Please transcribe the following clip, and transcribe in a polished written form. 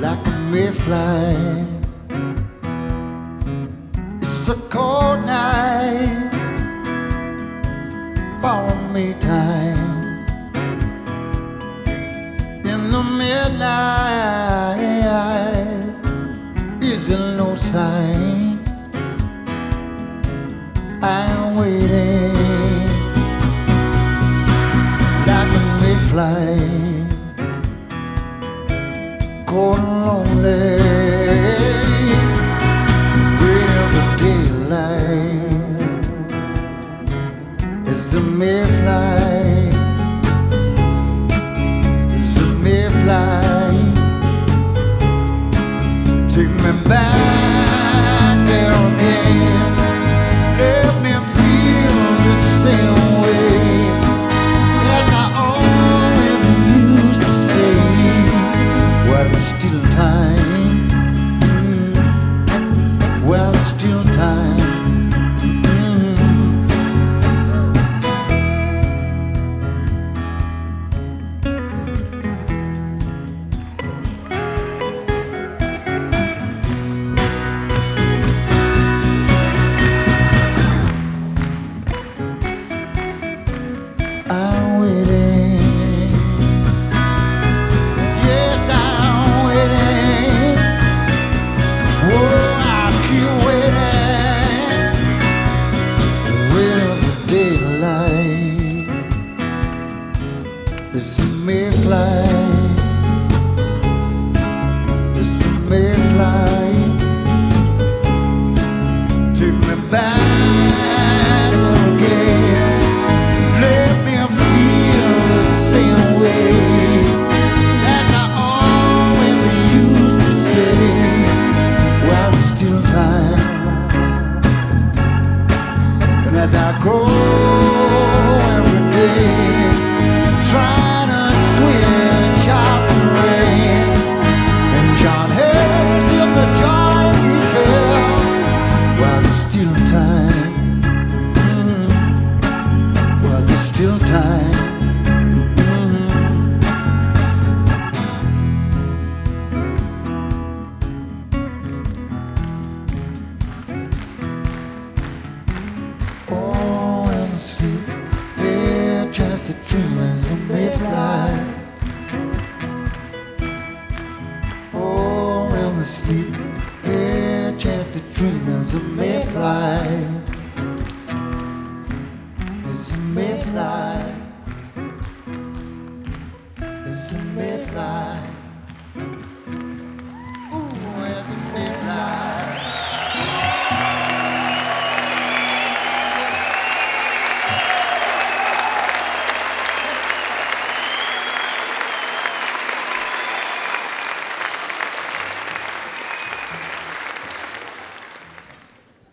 like a mayfly. It's a cold night, follow me time. In the midnight, is there no sign? I'm waiting like a mayfly, cold and lonely, waiting for daylight. It's a mayfly, it's a mayfly. Take me back there again, let me feel the same way as I always used to say. While there's still time, while there's still time. I'm waiting, yes, I'm waiting. Oh, I keep waiting, waiting for daylight. It's a mayfly, it's a mayfly. Take me back again. Let me feel the same way as I always used to say. While there's still time, and as I grow every day, trying to switch off the rain, and John heads in the joy we felt. While there's still time, while there's still time. Oh, and sleep, yeah, just the dreamers of mayfly. Oh, and sleep, yeah, just the dreamers of mayfly.